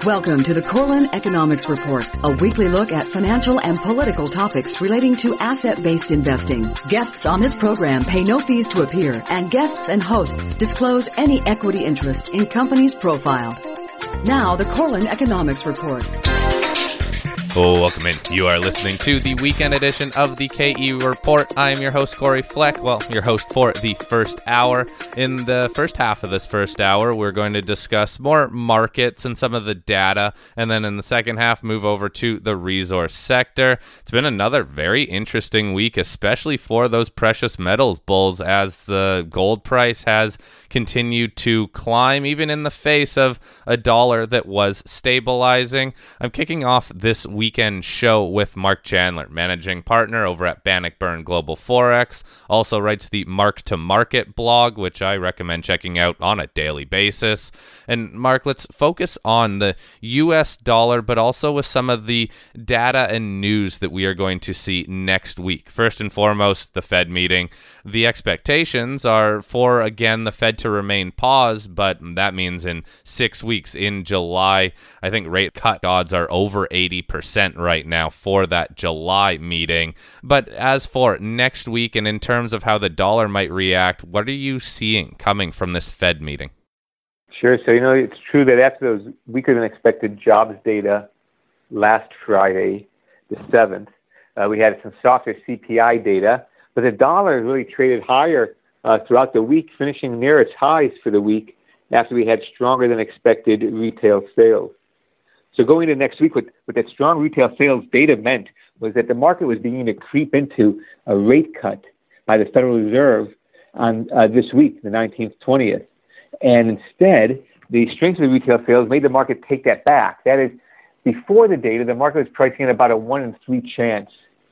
Welcome to the Corlin Economics Report, a weekly look at financial and political topics relating to asset-based investing. Guests on this program pay no fees to appear, and guests and hosts disclose any equity interest in companies profiled. Now, the Corlin Economics Report. Welcome in. You are listening to the weekend edition of the KE Report. I am your host, Corey Fleck. Well, your host for the first hour. In the first half of this first hour, we're going to discuss more markets and some of the data. And then in the second half, move over to the resource sector. It's been another very interesting week, especially for those precious metals bulls, as the gold price has continued to climb, even in the face of a dollar that was stabilizing. I'm kicking off this weekend show with Mark Chandler, managing partner over at Bannockburn Global Forex. Also writes the Mark to Market blog, which I recommend checking out on a daily basis. And Mark, let's focus on the US dollar, but also with some of the data and news that we are going to see next week. First and foremost, the Fed meeting. The expectations are for, again, the Fed to remain paused, but that means in 6 weeks, in July. I think rate cut odds are over 80% right now for that July meeting. But as for next week, and in terms of how the dollar might react, what are you seeing coming from this Fed meeting? Sure. So, it's true that after those weaker than expected jobs data last Friday, the 7th, we had some softer CPI data, but the dollar really traded higher throughout the week, finishing near its highs for the week after we had stronger than expected retail sales. So going into next week, what that strong retail sales data meant was that the market was beginning to creep into a rate cut by the Federal Reserve on this week, the 19th, 20th. And instead, the strength of the retail sales made the market take that back. That is, before the data, the market was pricing in about a 1 in 3 chance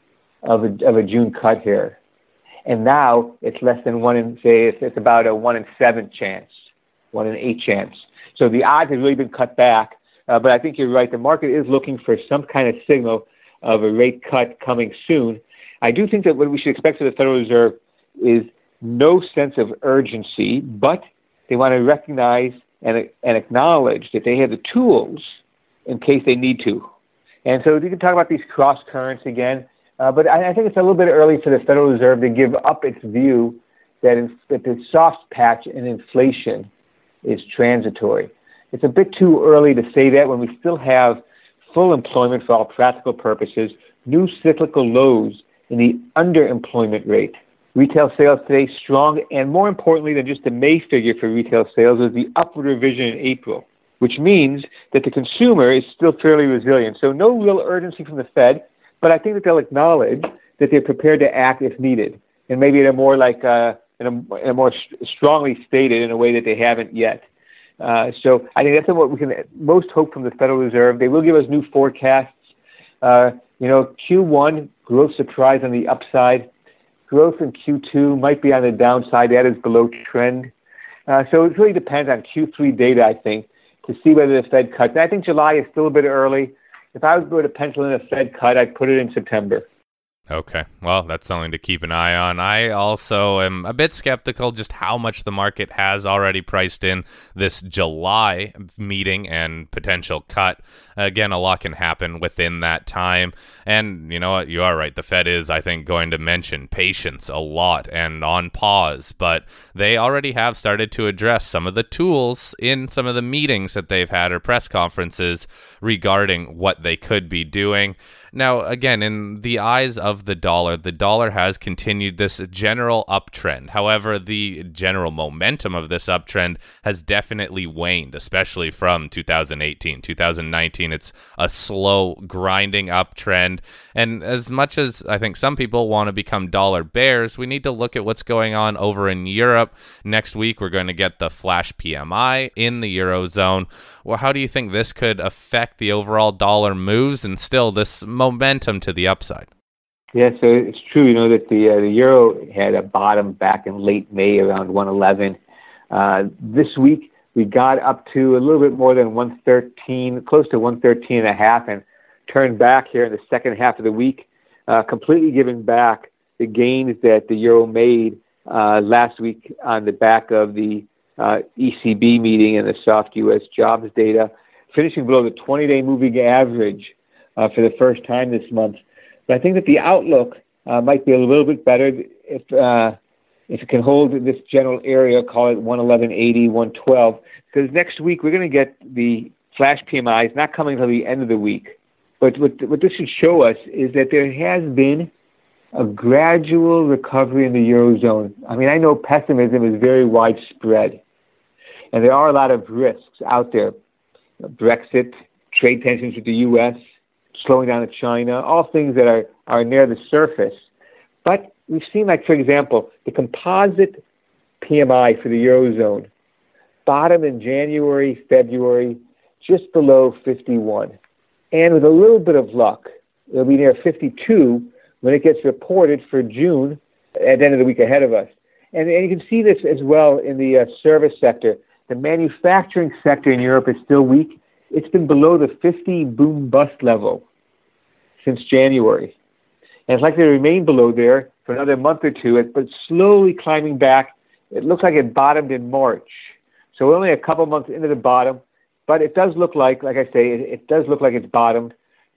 of a June cut here. And now it's less than 1 in, say, it's about a 1 in 7 chance, 1 in 8 chance. So the odds have really been cut back. But I think you're right. The market is looking for some kind of signal of a rate cut coming soon. I do think that what we should expect from the Federal Reserve is no sense of urgency, but they want to recognize and acknowledge that they have the tools in case they need to. And so you can talk about these cross currents again, but I think it's a little bit early for the Federal Reserve to give up its view that the soft patch in inflation is transitory. It's a bit too early to say that when we still have full employment for all practical purposes, new cyclical lows in the underemployment rate. Retail sales today strong, and more importantly than just the May figure for retail sales is the upward revision in April, which means that the consumer is still fairly resilient. So no real urgency from the Fed, but I think that they'll acknowledge that they're prepared to act if needed, and maybe in a more more strongly stated in a way that they haven't yet. So I think that's what we can most hope from the Federal Reserve. They will give us new forecasts. Q1 growth surprise on the upside. Growth in Q2 might be on the downside. That is below trend. So it really depends on Q3 data, I think, to see whether the Fed cuts. And I think July is still a bit early. If I was going to pencil in a Fed cut, I'd put it in September. Okay, well, that's something to keep an eye on. I also am a bit skeptical just how much the market has already priced in this July meeting and potential cut. Again, a lot can happen within that time. And you know what? You are right. The Fed is, I think, going to mention patience a lot and on pause. But they already have started to address some of the tools in some of the meetings that they've had or press conferences regarding what they could be doing. Now, again, in the eyes of the dollar has continued this general uptrend. However, the general momentum of this uptrend has definitely waned, especially from 2018. 2019, it's a slow, grinding uptrend. And as much as I think some people want to become dollar bears, we need to look at what's going on over in Europe. Next week, we're going to get the flash PMI in the Eurozone. Well, how do you think this could affect the overall dollar moves and still this momentum to the upside? Yeah, so it's true, that the euro had a bottom back in late May around 111. This week, we got up to a little bit more than 113, close to 113 and a half, and turned back here in the second half of the week, completely giving back the gains that the euro made last week on the back of the ECB meeting and the soft U.S. jobs data. finishing below the 20-day moving average for the first time this month. But I think that the outlook might be a little bit better if it can hold in this general area, call it 111.80, 112. Because next week we're going to get the flash PMIs, not coming until the end of the week. But what this should show us is that there has been a gradual recovery in the Eurozone. I mean, I know pessimism is very widespread, and there are a lot of risks out there. Brexit, trade tensions with the U.S., slowing down in China, all things that are near the surface. But we've seen, like, for example, the composite PMI for the Eurozone bottomed in January, February, just below 51. And with a little bit of luck, it'll be near 52 when it gets reported for June at the end of the week ahead of us. And you can see this as well in the service sector. The manufacturing sector in Europe is still weak. It's been below the 50 boom-bust level since January. And it's likely to remain below there for another month or two, but slowly climbing back. It looks like it bottomed in March. So we're only a couple months into the bottom, but it does look like I say, it does look like it's bottomed.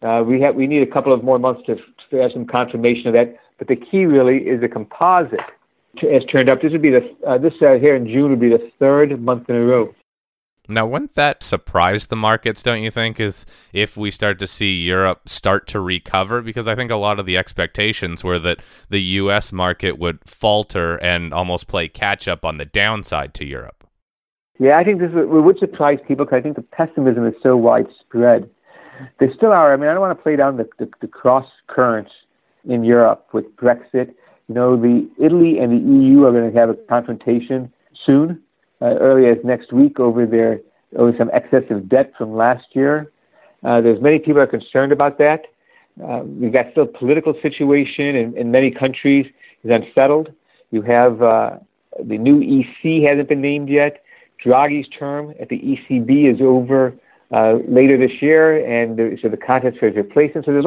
We need a couple of more months to have some confirmation of that. But the key really is the composite has turned up. This would be here in June would be the third month in a row. Now, wouldn't that surprise the markets, don't you think, is if we start to see Europe start to recover? Because I think a lot of the expectations were that the U.S. market would falter and almost play catch-up on the downside to Europe. Yeah, I think this would surprise people because I think the pessimism is so widespread. There still are, I mean, I don't want to play down the cross currents in Europe with Brexit. You know, the Italy and the EU are going to have a confrontation soon. Early as next week over some excessive debt from last year. There's many people are concerned about that. We've got still political situation in many countries is unsettled. You have the new EC hasn't been named yet. Draghi's term at the ECB is over later this year, and so the contest for his replacement. So there's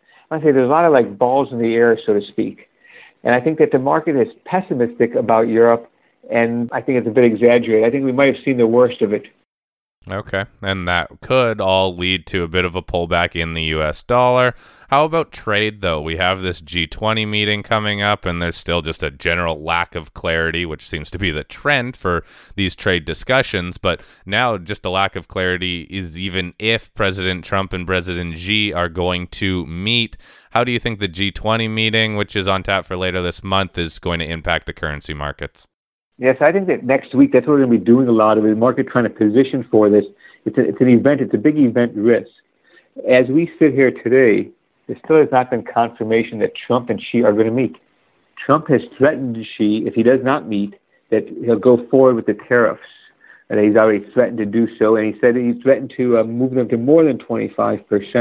a lot of like balls in the air, so to speak. And I think that the market is pessimistic about Europe. And I think it's a bit exaggerated. I think we might have seen the worst of it. Okay, and that could all lead to a bit of a pullback in the U.S. dollar. How about trade, though? We have this G20 meeting coming up, and there's still just a general lack of clarity, which seems to be the trend for these trade discussions. But now just a lack of clarity is even if President Trump and President Xi are going to meet. How do you think the G20 meeting, which is on tap for later this month, is going to impact the currency markets? Yes, I think that next week, that's what we're going to be doing a lot of, the market trying to position for this. It's an event, it's a big event risk. As we sit here today, there still has not been confirmation that Trump and Xi are going to meet. Trump has threatened Xi, if he does not meet, that he'll go forward with the tariffs. And he's already threatened to do so, and he said he's threatened to move them to more than 25%.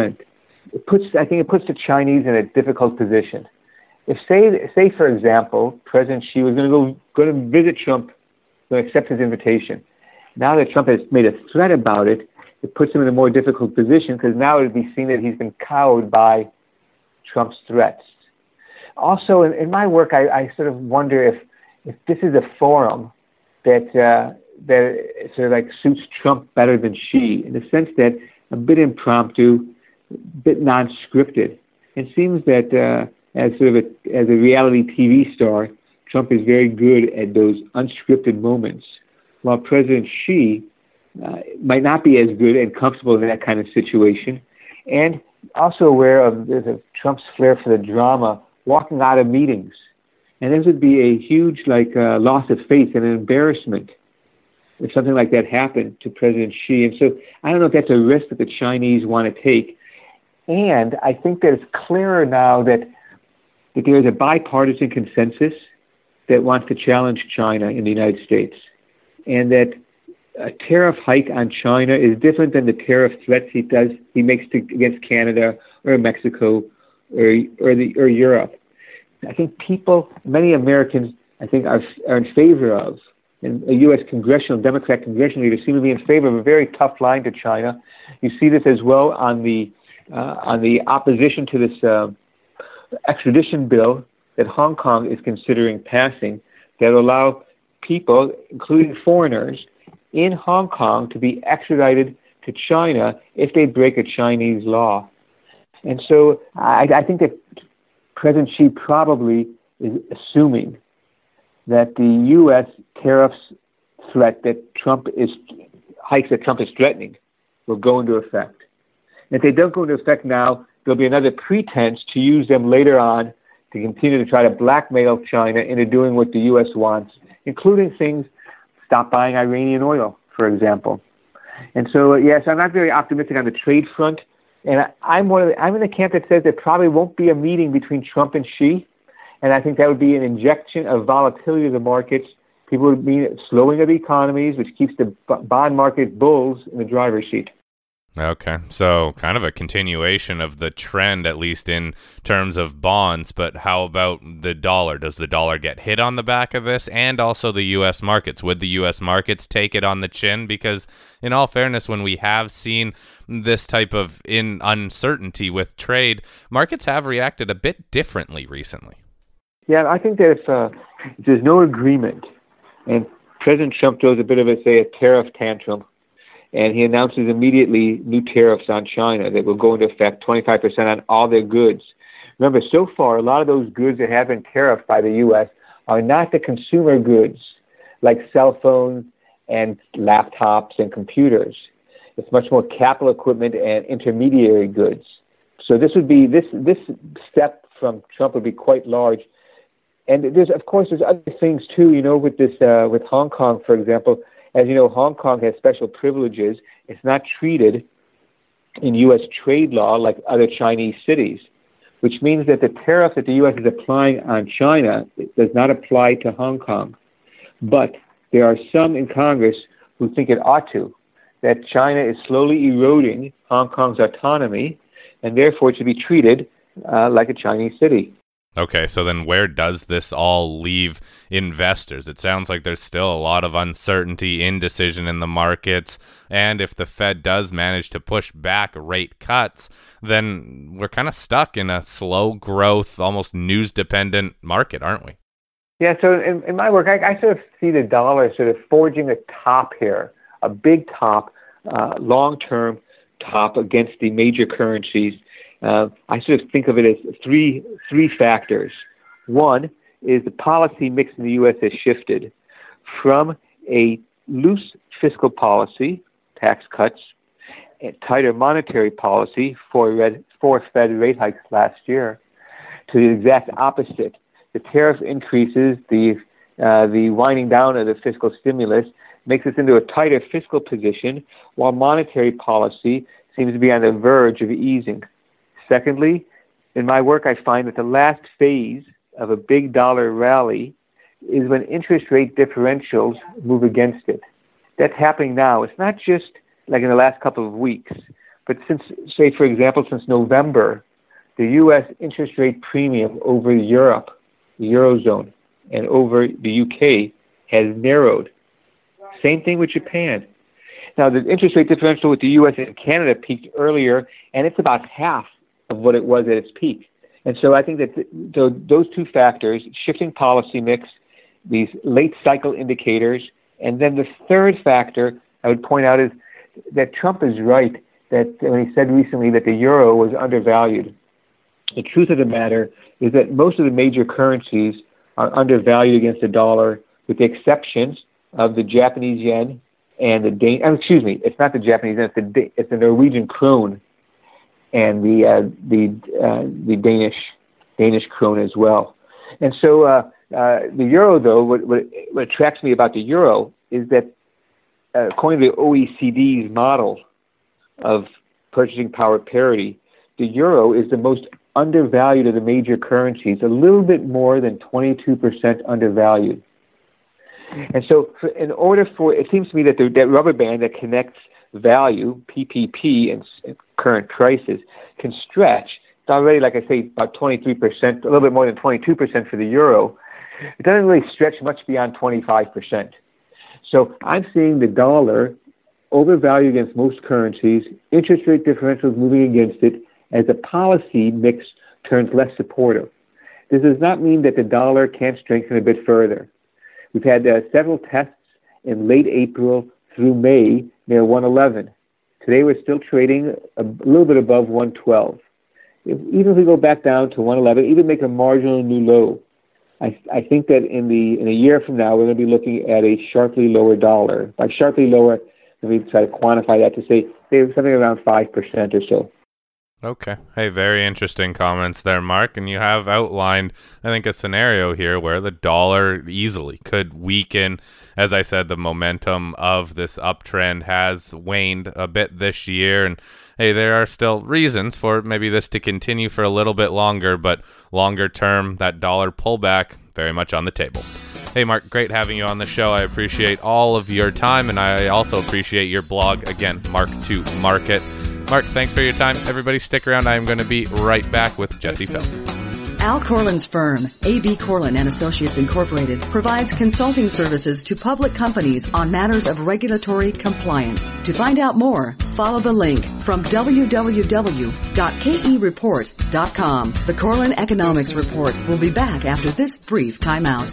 I think it puts the Chinese in a difficult position. If say for example, President Xi was going to visit Trump, going to accept his invitation. Now that Trump has made a threat about it, it puts him in a more difficult position because now it would be seen that he's been cowed by Trump's threats. Also, in my work, I sort of wonder if this is a forum that sort of like suits Trump better than Xi, in the sense that a bit impromptu, a bit non-scripted. It seems that as a reality TV star, Trump is very good at those unscripted moments, while President Xi might not be as good and comfortable in that kind of situation, and also aware of Trump's flair for the drama, walking out of meetings. And this would be a huge loss of faith and an embarrassment if something like that happened to President Xi. And so I don't know if that's a risk that the Chinese want to take. And I think that it's clearer now that there is a bipartisan consensus that wants to challenge China in the United States, and that a tariff hike on China is different than the tariff threats he makes against Canada or Mexico or Europe. I think many Americans, I think, are in favor of, and a U.S. Democrat congressional leaders seem to be in favor of a very tough line to China. You see this as well on the opposition to this extradition bill that Hong Kong is considering passing that will allow people, including foreigners, in Hong Kong to be extradited to China if they break a Chinese law. And so I think that President Xi probably is assuming that the U.S. tariffs threat hikes that Trump is threatening will go into effect. And if they don't go into effect now, there'll be another pretense to use them later on to continue to try to blackmail China into doing what the U.S. wants, including things, stop buying Iranian oil, for example. And so, yes, I'm not very optimistic on the trade front. And I'm in the camp that says there probably won't be a meeting between Trump and Xi. And I think that would be an injection of volatility to the markets. People would mean slowing of the economies, which keeps the bond market bulls in the driver's seat. Okay, so kind of a continuation of the trend, at least in terms of bonds, but how about the dollar? Does the dollar get hit on the back of this? And also the U.S. markets. Would the U.S. markets take it on the chin? Because in all fairness, when we have seen this type of uncertainty with trade, markets have reacted a bit differently recently. Yeah, I think that if there's no agreement, and President Trump throws a bit of a tariff tantrum, and he announces immediately new tariffs on China that will go into effect, 25% on all their goods. Remember, so far, a lot of those goods that have been tariffed by the U.S. are not the consumer goods like cell phones and laptops and computers. It's much more capital equipment and intermediary goods. So this step from Trump would be quite large. And there's other things too, with Hong Kong, for example. As you know, Hong Kong has special privileges. It's not treated in U.S. trade law like other Chinese cities, which means that the tariff that the U.S. is applying on China does not apply to Hong Kong. But there are some in Congress who think it ought to, that China is slowly eroding Hong Kong's autonomy, and therefore it should be treated like a Chinese city. Okay, so then where does this all leave investors? It sounds like there's still a lot of uncertainty, indecision in the markets, and if the Fed does manage to push back rate cuts, then we're kind of stuck in a slow growth, almost news-dependent market, aren't we? Yeah, so in my work, I sort of see the dollar sort of forging a top here, a big top, long-term top against the major currencies. I sort of think of it as three factors. One is the policy mix in the U.S. has shifted from a loose fiscal policy, tax cuts, and tighter monetary policy for Fed rate hikes last year, to the exact opposite. The tariff increases, the winding down of the fiscal stimulus makes us into a tighter fiscal position, while monetary policy seems to be on the verge of easing. Secondly, in my work, I find that the last phase of a big dollar rally is when interest rate differentials move against it. That's happening now. It's not just like in the last couple of weeks, but since November, the U.S. interest rate premium over Europe, the Eurozone, and over the UK has narrowed. Same thing with Japan. Now, the interest rate differential with the U.S. and Canada peaked earlier, and it's about half of what it was at its peak. And so I think that those two factors, shifting policy mix, these late cycle indicators, and then the third factor I would point out is that Trump is right that when he said recently that the euro was undervalued. The truth of the matter is that most of the major currencies are undervalued against the dollar, with the exceptions of the Japanese yen and it's not the Japanese yen, it's the Norwegian krone and the Danish krone as well. And so the euro, though, what attracts me about the euro is that according to the OECD's model of purchasing power parity, the euro is the most undervalued of the major currencies, a little bit more than 22% undervalued. And so it seems to me that that rubber band that connects value, PPP, and current prices can stretch. It's already, like I say, about 23%, a little bit more than 22% for the euro. It doesn't really stretch much beyond 25%. So I'm seeing the dollar overvalued against most currencies, interest rate differentials moving against it as the policy mix turns less supportive. This does not mean that the dollar can't strengthen a bit further. We've had several tests in late April through May near 111. Today we're still trading a little bit above 112. Even if we go back down to 111, even make a marginal new low, I think that in a year from now we're going to be looking at a sharply lower dollar. By sharply lower, let me try to quantify that to say something around 5% or so. Okay. Hey, very interesting comments there, Mark. And you have outlined, I think, a scenario here where the dollar easily could weaken. As I said, the momentum of this uptrend has waned a bit this year. And hey, there are still reasons for maybe this to continue for a little bit longer, but longer term, that dollar pullback very much on the table. Hey, Mark, great having you on the show. I appreciate all of your time, and I also appreciate your blog. Again, Mark to Market. Mark, thanks for your time. Everybody stick around. I am going to be right back with Jesse Felder. Al Corlin's firm, A.B. Corlin & Associates Incorporated, provides consulting services to public companies on matters of regulatory compliance. To find out more, follow the link from www.kereport.com. The Corlin Economics Report will be back after this brief timeout.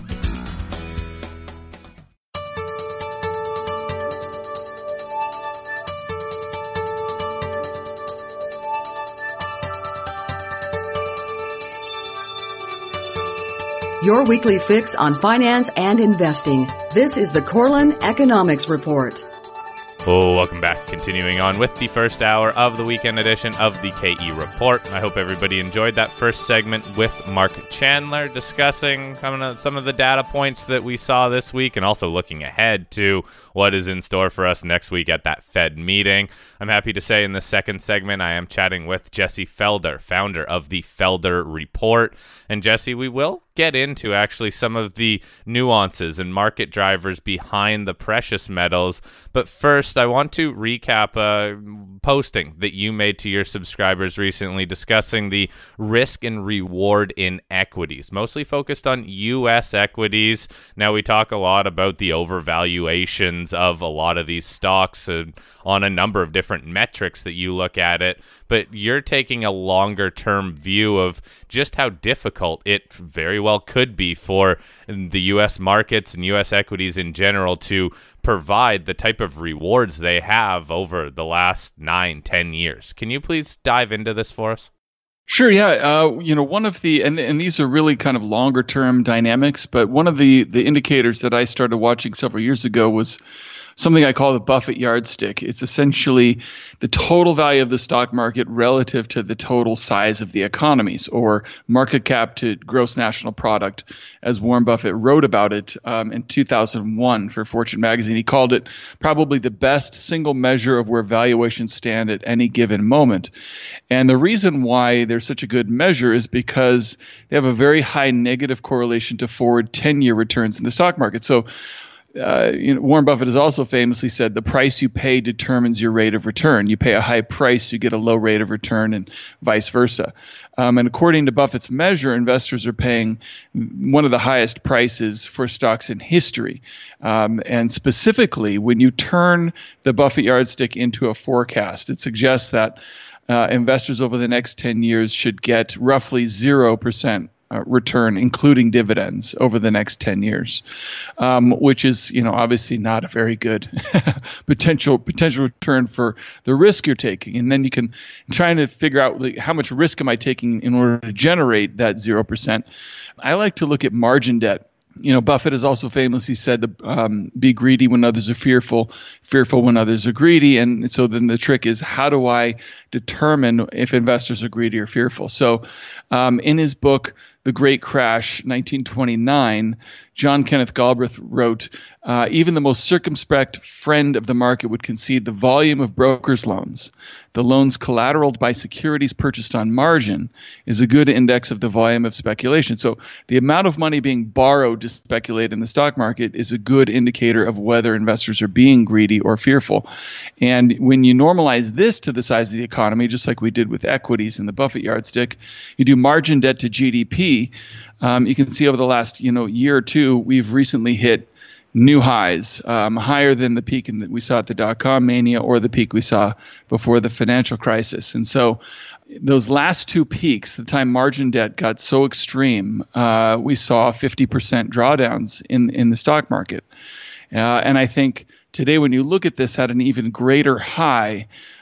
Your weekly fix on finance and investing. This is the Corlin Economics Report. Oh, welcome back. Continuing on with the first hour of the weekend edition of the KE Report. I hope everybody enjoyed that first segment with Mark Chandler discussing some of the data points that we saw this week and also looking ahead to what is in store for us next week at that Fed meeting. I'm happy to say in the second segment, I am chatting with Jesse Felder, founder of the Felder Report. And Jesse, we will get into actually some of the nuances and market drivers behind the precious metals. But first, I want to recap a posting that you made to your subscribers recently discussing the risk and reward in equities, mostly focused on U.S. equities. Now, we talk a lot about the overvaluations of a lot of these stocks on a number of different metrics that you look at it, but you're taking a longer term view of just how difficult it very well could be for the U.S. markets and U.S. equities in general to provide the type of rewards they have over the last 9-10 years. Can you please dive into this for us? Sure, yeah. One of the, and these are really kind of longer term dynamics, but one of the indicators that I started watching several years ago was something I call the Buffett yardstick. It's essentially the total value of the stock market relative to the total size of the economies, or market cap to gross national product, as Warren Buffett wrote about it in 2001 for Fortune magazine. He called it probably the best single measure of where valuations stand at any given moment. And the reason why they're such a good measure is because they have a very high negative correlation to forward 10-year returns in the stock market. So Warren Buffett has also famously said the price you pay determines your rate of return. You pay a high price, you get a low rate of return, and vice versa. And according to Buffett's measure, investors are paying one of the highest prices for stocks in history. And specifically, when you turn the Buffett yardstick into a forecast, it suggests that investors over the next 10 years should get roughly 0% return, including dividends, over the next 10 years, which is, obviously not a very good potential return for the risk you're taking. And then you can try to figure out how much risk am I taking in order to generate that 0%. I like to look at margin debt. Buffett has also famously said, be greedy when others are fearful, fearful when others are greedy. And so then the trick is, how do I determine if investors are greedy or fearful? So in his book, The Great Crash, 1929, John Kenneth Galbraith wrote, even the most circumspect friend of the market would concede the volume of brokers' loans, the loans collateraled by securities purchased on margin, is a good index of the volume of speculation. So the amount of money being borrowed to speculate in the stock market is a good indicator of whether investors are being greedy or fearful. And when you normalize this to the size of the economy, just like we did with equities in the Buffett yardstick, you do margin debt to GDP, you can see over the last year or two, we've recently hit new highs, higher than the peak that we saw at the dot-com mania or the peak we saw before the financial crisis. And so those last two peaks, the time margin debt got so extreme, we saw 50% drawdowns in the stock market. And I think today when you look at this at an even greater high,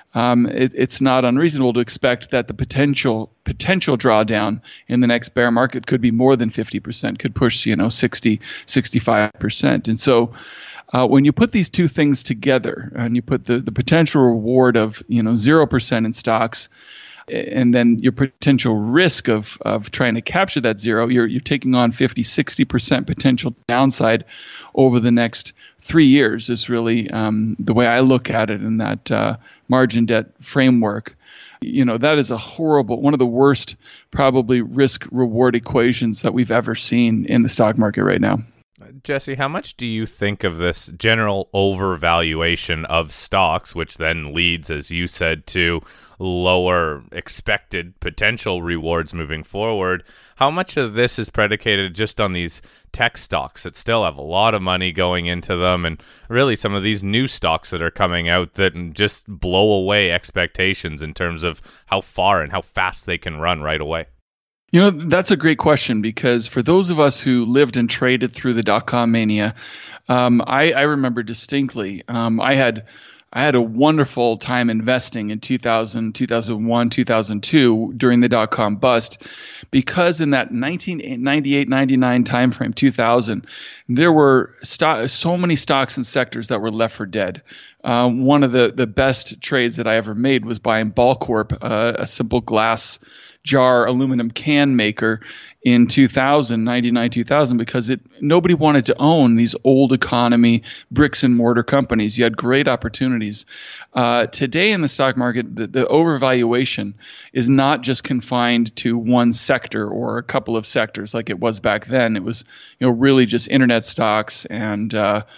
it's not unreasonable to expect that the potential drawdown in the next bear market could be more than 50%, could push 60, 65%. And so when you put these two things together and you put the potential reward of 0% in stocks, and then your potential risk of trying to capture that zero, you're taking on 50, 60% potential downside over the next 3 years is really the way I look at it in that margin debt framework. That is one of the worst probably risk reward equations that we've ever seen in the stock market right now. Jesse, how much do you think of this general overvaluation of stocks, which then leads, as you said, to lower expected potential rewards moving forward? How much of this is predicated just on these tech stocks that still have a lot of money going into them, and really some of these new stocks that are coming out that just blow away expectations in terms of how far and how fast they can run right away? That's a great question, because for those of us who lived and traded through the dot-com mania, I remember distinctly, I had a wonderful time investing in 2000, 2001, 2002 during the dot-com bust, because in that 1998, 99 timeframe, 2000, there were so many stocks and sectors that were left for dead. One of the best trades that I ever made was buying Ballcorp, a simple glass jar aluminum can maker in 99, 2000, because nobody wanted to own these old economy bricks and mortar companies. You had great opportunities. Today in the stock market, the overvaluation is not just confined to one sector or a couple of sectors like it was back then. It was, really just internet stocks and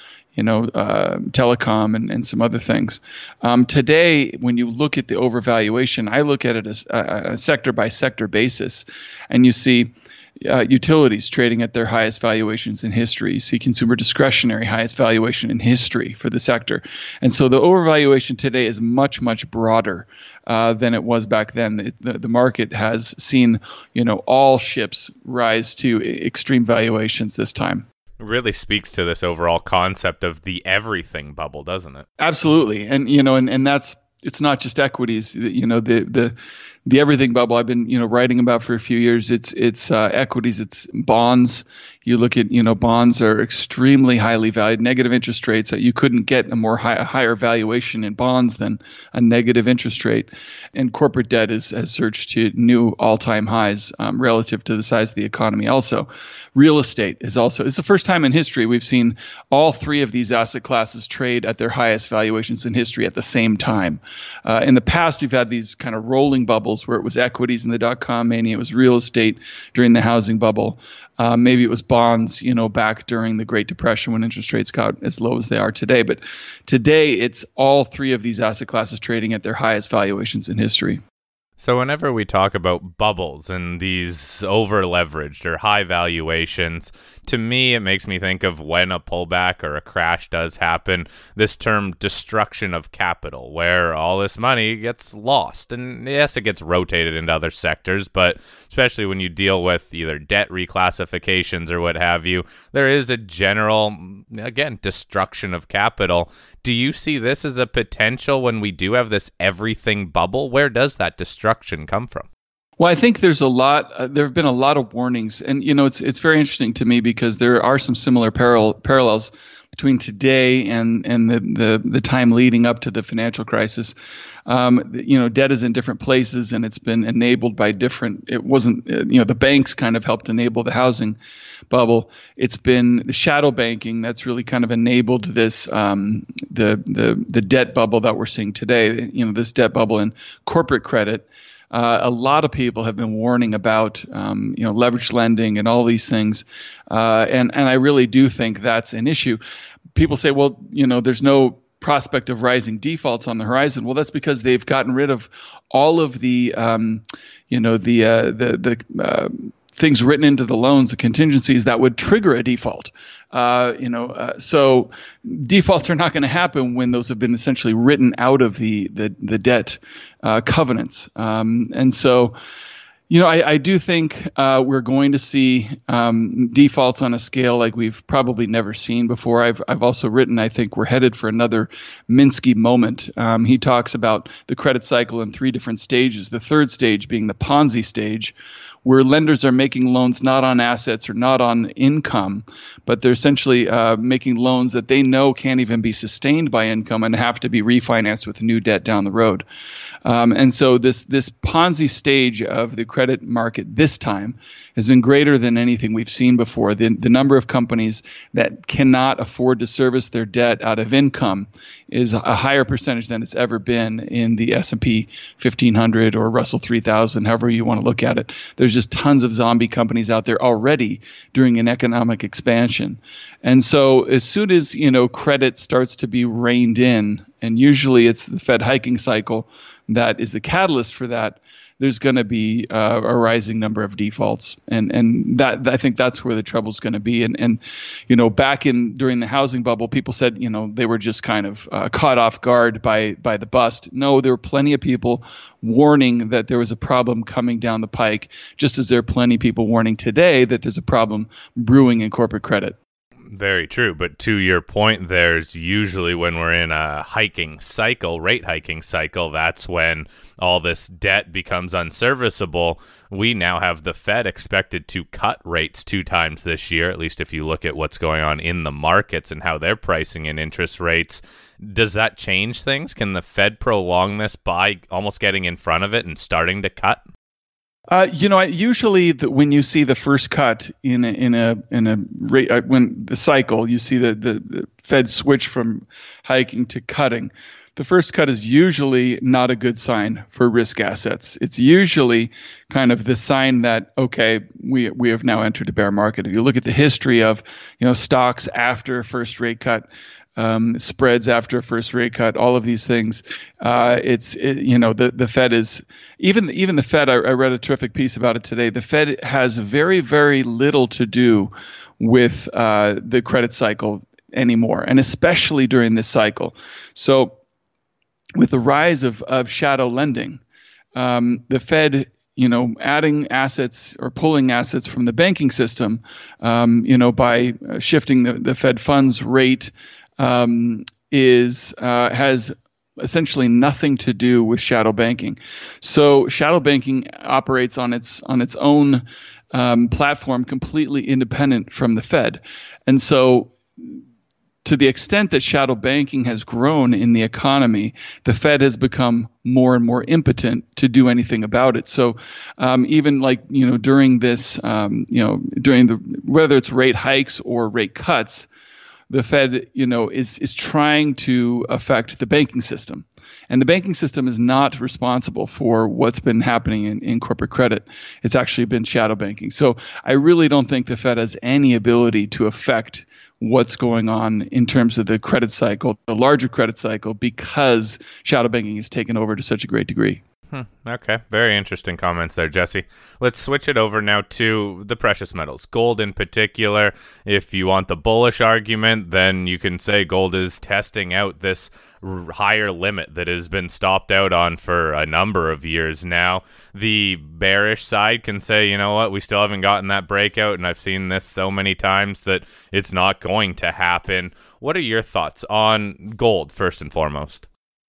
telecom and some other things. Today, when you look at the overvaluation, I look at it as a sector by sector basis, and you see utilities trading at their highest valuations in history. You see consumer discretionary highest valuation in history for the sector. And so the overvaluation today is much, much broader than it was back then. The market has seen, all ships rise to extreme valuations this time. Really speaks to this overall concept of the everything bubble, doesn't it? Absolutely. And and that's, it's not just equities, the everything bubble I've been writing about for a few years. It's equities, it's bonds. You look at bonds are extremely highly valued, negative interest rates. That you couldn't get a higher valuation in bonds than a negative interest rate, and corporate debt has surged to new all-time highs relative to the size of the economy. Also, real estate it's the first time in history we've seen all three of these asset classes trade at their highest valuations in history at the same time. In the past, we've had these kind of rolling bubbles where it was equities in the dot-com mania, it was real estate during the housing bubble. Maybe it was bonds, back during the Great Depression when interest rates got as low as they are today. But today, it's all three of these asset classes trading at their highest valuations in history. So whenever we talk about bubbles and these over-leveraged or high valuations, to me, it makes me think of when a pullback or a crash does happen, this term destruction of capital, where all this money gets lost. And yes, it gets rotated into other sectors, but especially when you deal with either debt reclassifications or what have you, there is a general, again, destruction of capital. Do you see this as a potential when we do have this everything bubble? Where does that destruction come from? Well, I think there's there have been a lot of warnings, and it's very interesting to me because there are some similar parallels between today and the time leading up to the financial crisis. Debt is in different places, and it's been enabled by different. It wasn't the banks kind of helped enable the housing bubble. It's been the shadow banking that's really kind of enabled this the debt bubble that we're seeing today. This debt bubble in corporate credit. A lot of people have been warning about, leveraged lending and all these things, and I really do think that's an issue. People say, well, there's no prospect of rising defaults on the horizon. Well, that's because they've gotten rid of all of the things written into the loans, the contingencies that would trigger a default. So defaults are not going to happen when those have been essentially written out of the debt covenants. And so, I do think we're going to see defaults on a scale like we've probably never seen before. I've also written, I think we're headed for another Minsky moment. He talks about the credit cycle in 3 different stages, the third stage being the Ponzi stage, where lenders are making loans not on assets or not on income, but they're essentially making loans that they know can't even be sustained by income and have to be refinanced with new debt down the road. And so this Ponzi stage of the credit market this time has been greater than anything we've seen before. The number of companies that cannot afford to service their debt out of income is a higher percentage than it's ever been in the S&P 1500 or Russell 3000, however you want to look at it. There's just tons of zombie companies out there already during an economic expansion. And so as soon as, credit starts to be reined in, and usually it's the Fed hiking cycle that is the catalyst for that, there's going to be a rising number of defaults, and that I think that's where the trouble's going to be. And back during the housing bubble, people said they were just kind of caught off guard by the bust. No, there were plenty of people warning that there was a problem coming down the pike, just as there are plenty of people warning today that there's a problem brewing in corporate credit. Very true. But to your point, there's usually when we're in a rate hiking cycle, that's when all this debt becomes unserviceable. We now have the Fed expected to cut rates 2 times this year, at least if you look at what's going on in the markets and how they're pricing in interest rates. Does that change things? Can the Fed prolong this by almost getting in front of it and starting to cut? Usually when you see the first cut in a rate, when the cycle, you see the Fed switch from hiking to cutting. The first cut is usually not a good sign for risk assets. It's usually kind of the sign that, okay, we have now entered a bear market. If you look at the history of, stocks after a first rate cut, spreads after a first rate cut, all of these things, the Fed is, even the Fed, I read a terrific piece about it today. The Fed has very, very little to do with the credit cycle anymore, and especially during this cycle. So with the rise of shadow lending, the Fed, adding assets or pulling assets from the banking system, by shifting the Fed funds rate, has essentially nothing to do with shadow banking. So shadow banking operates on its own platform, completely independent from the Fed. And so to the extent that shadow banking has grown in the economy, the Fed has become more and more impotent to do anything about it. So even during this, whether it's rate hikes or rate cuts, the Fed, is trying to affect the banking system. And the banking system is not responsible for what's been happening in corporate credit. It's actually been shadow banking. So I really don't think the Fed has any ability to affect what's going on in terms of the credit cycle, the larger credit cycle, because shadow banking has taken over to such a great degree. Okay, very interesting comments there, Jesse. Let's switch it over now to the precious metals, gold in particular. If you want the bullish argument, then you can say gold is testing out this higher limit that has been stopped out on for a number of years now. The bearish side can say, you know what, we still haven't gotten that breakout, and I've seen this so many times that it's not going to happen. What are your thoughts on gold, first and foremost?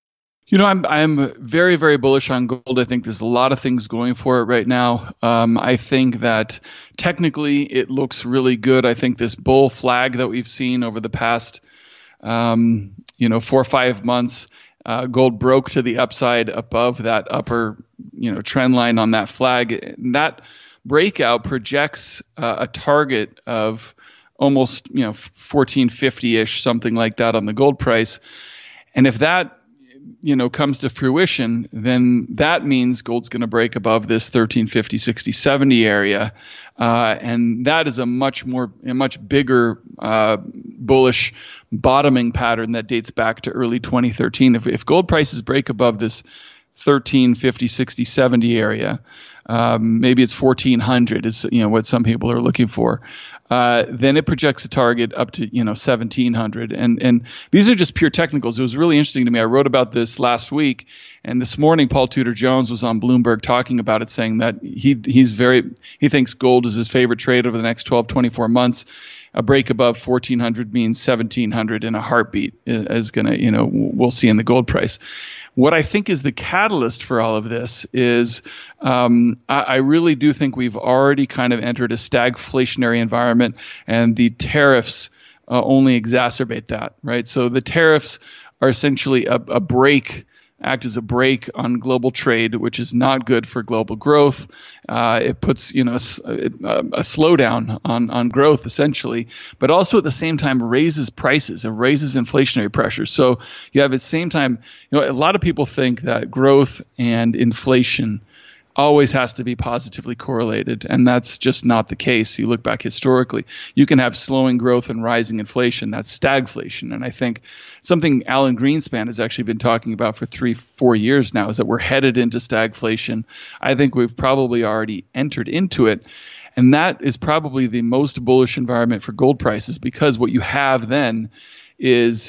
I'm very, very bullish on gold. I think there's a lot of things going for it right now. I think that technically it looks really good. I think this bull flag that we've seen over the past, 4 or 5 months, gold broke to the upside above that upper, trend line on that flag. And that breakout projects a target of almost, 1450-ish, something like that on the gold price. And if that comes to fruition, then that means gold's going to break above this 1350, 60, 70 area. And that is a much bigger bullish bottoming pattern that dates back to early 2013. If gold prices break above this 1350, 60, 70 area, maybe it's 1400 is what some people are looking for. then it projects a target up to 1,700, and these are just pure technicals. It was really interesting to me. I wrote about this last week, and this morning Paul Tudor Jones was on Bloomberg talking about it, saying that he thinks gold is his favorite trade over the next 12, 24 months. A break above 1,400 means 1,700 in a heartbeat is going to, we'll see in the gold price. What I think is the catalyst for all of this is I really do think we've already kind of entered a stagflationary environment, and the tariffs only exacerbate that, right? So the tariffs are essentially act as a brake on global trade, which is not good for global growth. It puts a slowdown on growth essentially, but also at the same time raises prices and raises inflationary pressure. So you have at the same time, a lot of people think that growth and inflation always has to be positively correlated, and that's just not the case. You look back historically, you can have slowing growth and rising inflation. That's stagflation. And I think something Alan Greenspan has actually been talking about for 3-4 years now is that we're headed into stagflation. I think we've probably already entered into it. And that is probably the most bullish environment for gold prices, because what you have then is,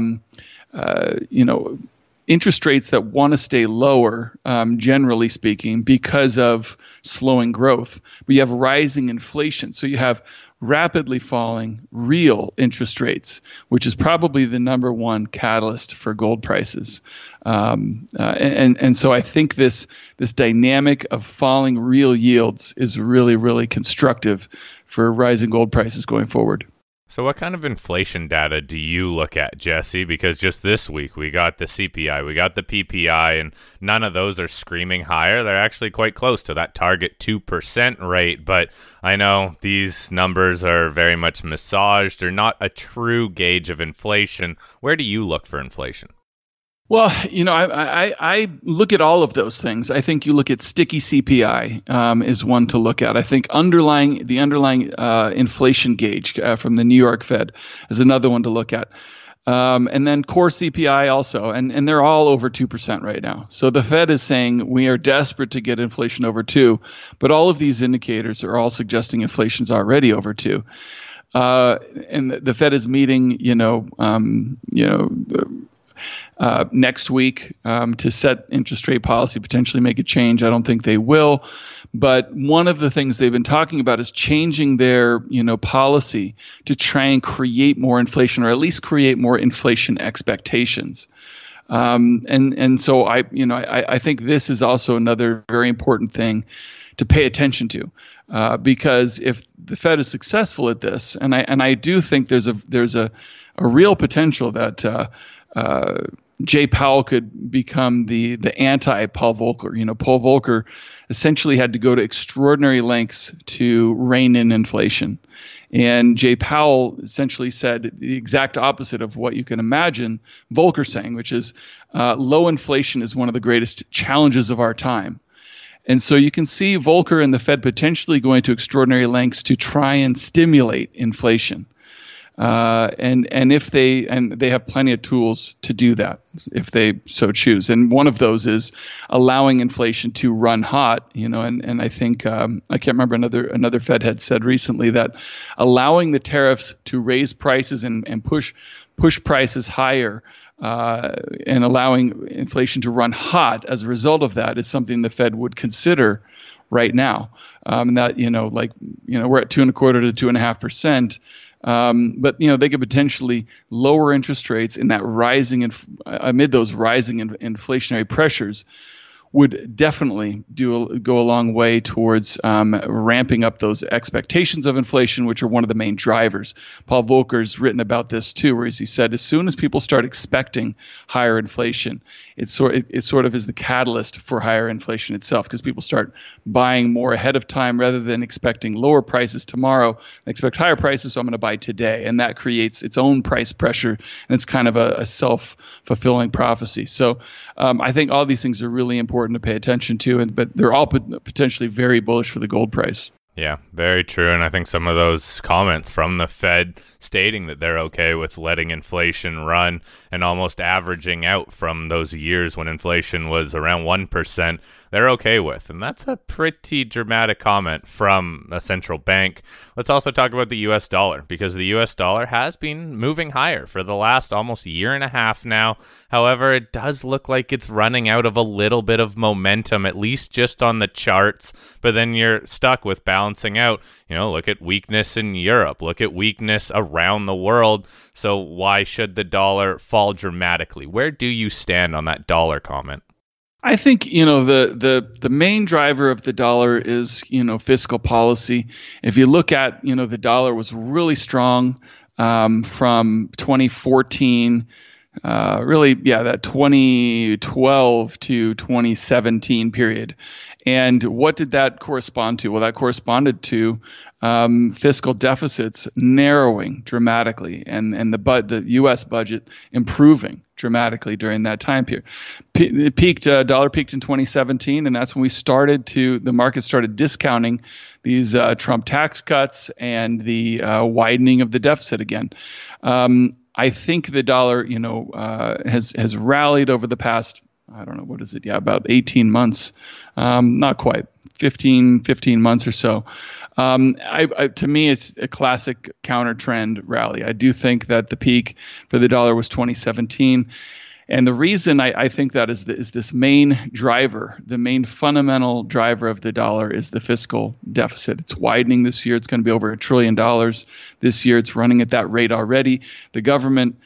interest rates that want to stay lower, generally speaking, because of slowing growth. But you have rising inflation. So you have rapidly falling real interest rates, which is probably the number one catalyst for gold prices. And so I think this dynamic of falling real yields is really, really constructive for rising gold prices going forward. So what kind of inflation data do you look at, Jesse? Because just this week we got the CPI, we got the PPI, and none of those are screaming higher. They're actually quite close to that target 2% rate. But I know these numbers are very much massaged. They're not a true gauge of inflation. Where do you look for inflation? Well, I look at all of those things. I think you look at sticky CPI is one to look at. I think the underlying inflation gauge from the New York Fed is another one to look at. And then core CPI also, and they're all over 2% right now. So the Fed is saying we are desperate to get inflation over 2%, but all of these indicators are all suggesting inflation's already over 2%. And the Fed is meeting, next week to set interest rate policy, potentially make a change. I don't think they will. But one of the things they've been talking about is changing their, policy to try and create more inflation, or at least create more inflation expectations. And so I think this is also another very important thing to pay attention to, because if the Fed is successful at this, and I do think there's a real potential that Jay Powell could become the anti-Paul Volcker. Paul Volcker essentially had to go to extraordinary lengths to rein in inflation. And Jay Powell essentially said the exact opposite of what you can imagine Volcker saying, which is low inflation is one of the greatest challenges of our time. And so you can see Volcker and the Fed potentially going to extraordinary lengths to try and stimulate inflation. And if they have plenty of tools to do that if they so choose. And one of those is allowing inflation to run hot, and I think I can't remember, another Fed had said recently that allowing the tariffs to raise prices and push prices higher and allowing inflation to run hot as a result of that is something the Fed would consider right now. That we're at 2.25% to 2.5%. But they could potentially lower interest rates in that amid those rising inflationary pressures would definitely go a long way towards ramping up those expectations of inflation, which are one of the main drivers. Paul Volcker's written about this too, where he said as soon as people start expecting higher inflation, it sort of is the catalyst for higher inflation itself, because people start buying more ahead of time rather than expecting lower prices tomorrow. They expect higher prices, so I'm going to buy today, and that creates its own price pressure, and it's kind of a self-fulfilling prophecy. So I think all these things are really important to pay attention to, but they're all potentially very bullish for the gold price. Yeah, very true. And I think some of those comments from the Fed stating that they're okay with letting inflation run and almost averaging out from those years when inflation was around 1%, they're okay with. And that's a pretty dramatic comment from a central bank. Let's also talk about the U.S. dollar, because the U.S. dollar has been moving higher for the last almost year and a half now. However, it does look like it's running out of a little bit of momentum, at least just on the charts. But then you're stuck with balancing out. Look at weakness in Europe. Look at weakness around the world. So why should the dollar fall dramatically? Where do you stand on that dollar comment? I think, the main driver of the dollar is, fiscal policy. If you look at, the dollar was really strong from 2014, that 2012 to 2017 period. And what did that correspond to? Well, that corresponded to fiscal deficits narrowing dramatically, and the U.S. budget improving dramatically during that time period. Dollar peaked in 2017, and that's when the market started discounting these Trump tax cuts and the widening of the deficit again. I think the dollar, has rallied over the past, I don't know, what is it? Yeah, about 18 months. Not quite, 15 months or so. To me, it's a classic counter trend rally. I do think that the peak for the dollar was 2017. And the reason I think that is this main driver, the main fundamental driver of the dollar is the fiscal deficit. It's widening this year. It's going to be over $1 trillion this year. It's running at that rate already. The government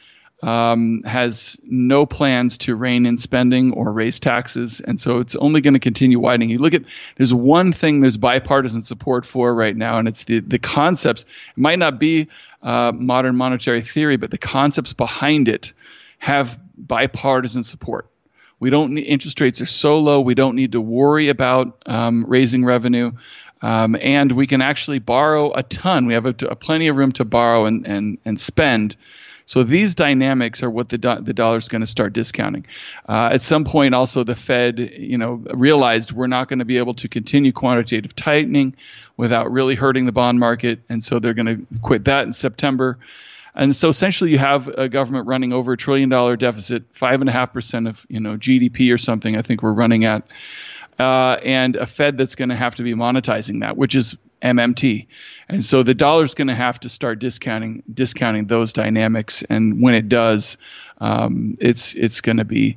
has no plans to rein in spending or raise taxes. And so it's only going to continue widening. You look at, there's one thing there's bipartisan support for right now, and it's the concepts. It might not be modern monetary theory, but the concepts behind it have bipartisan support. We don't need, interest rates are so low, we don't need to worry about raising revenue. And we can actually borrow a ton. We have plenty of room to borrow and spend. So these dynamics are what the dollar is going to start discounting. At some point, also the Fed, realized we're not going to be able to continue quantitative tightening without really hurting the bond market, and so they're going to quit that in September. And so essentially, you have a government running over $1 trillion deficit, 5.5% of GDP or something. I think we're running at, and a Fed that's going to have to be monetizing that, which is MMT. And so the dollar's going to have to start discounting those dynamics. And when it does, it's going to be